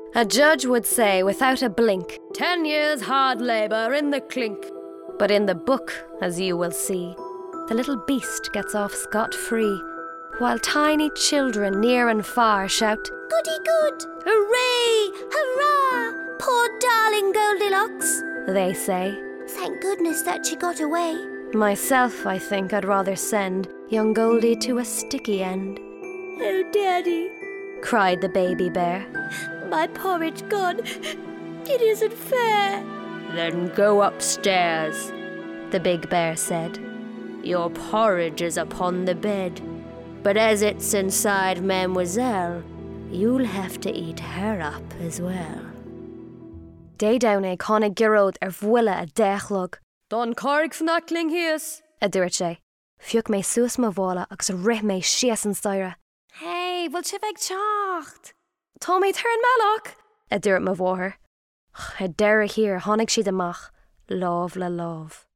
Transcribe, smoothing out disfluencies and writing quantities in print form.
A judge would say without a blink, 10 years hard labour in the clink. But in the book, as you will see, the little beast gets off scot-free, while tiny children near and far shout, Goody good! Hooray! Hurrah! Poor darling Goldilocks! They say. Thank goodness that she got away. Myself, I think I'd rather send young Goldie to a sticky end. Oh, Daddy, cried the baby bear. my porridge gone. It isn't fair. Then go upstairs, the big bear said. Your porridge is upon the bed, but as it's inside Mademoiselle, you'll have to eat her up as well. Day down é connig girod bhuile a dechlog. Don corrig fnacling hies, a dúirt sé. Fiúch mé suas ma bhála agus rith mé sias an staire. Hey, bhil si bheith teacht? Tá mé tar an meach, a dúirt ma bhóthair. A deire hir tháinig siad amach, lámh le lámh.